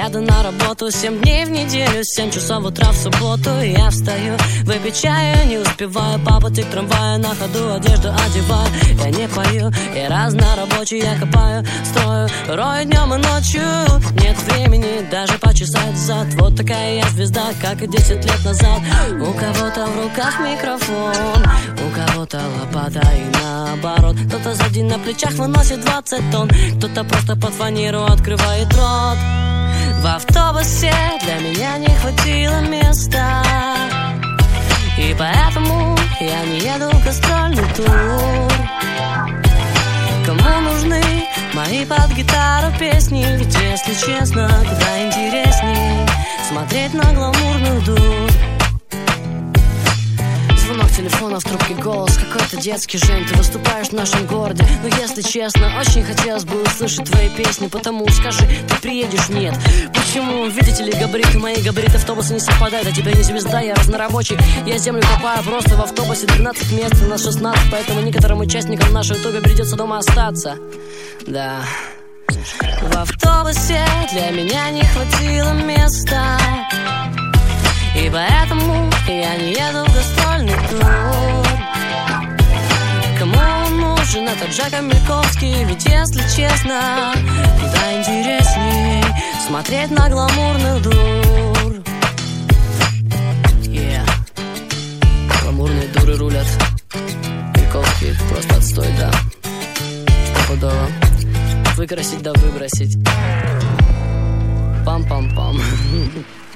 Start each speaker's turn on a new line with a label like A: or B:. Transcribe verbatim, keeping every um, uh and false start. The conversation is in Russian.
A: Еду на работу семь дней в неделю, семь часов утра в субботу я встаю, выпить чаю, не успеваю по пути к трамваю, на ходу одежду одеваю, я не пою, и разнорабочий я копаю, строю, рою днем и ночью. Нет времени даже почесать зад. Вот такая я звезда, как и десять лет назад. У кого-то в руках микрофон, у кого-то лопата и наоборот. Кто-то сзади на плечах выносит двадцать тонн, кто-то просто под фанеру открывает рот. В автобусе для меня не хватило места, и поэтому я не еду в гастрольный тур. Кому нужны мои под гитару песни? Ведь, если честно, куда интересней смотреть на гламурную дурь. Звонок телефона, в трубке голос какой-то детский. Жень, ты выступаешь в нашем городе. Но если честно, очень хотелось бы услышать твои песни. Потому скажи, ты приедешь? Нет. Почему? Видите ли, габариты мои, габариты автобуса не совпадают. А тебе не звезда, я разнорабочий. Я землю копаю просто в автобусе. Двенадцать мест, у нас шестнадцать. Поэтому некоторым участникам нашей ютубе придется дома остаться. Да. В автобусе для меня не хватило места, и поэтому я не еду в гастрольный тур. Кому нужен этот Жека Мельковский? Ведь, если честно, куда интересней смотреть на гламурную дур. Yeah. Гламурные дуры рулят. Мельковский просто отстой, да. Стопудово. Выкрасить да выбросить. Пам-пам-пам.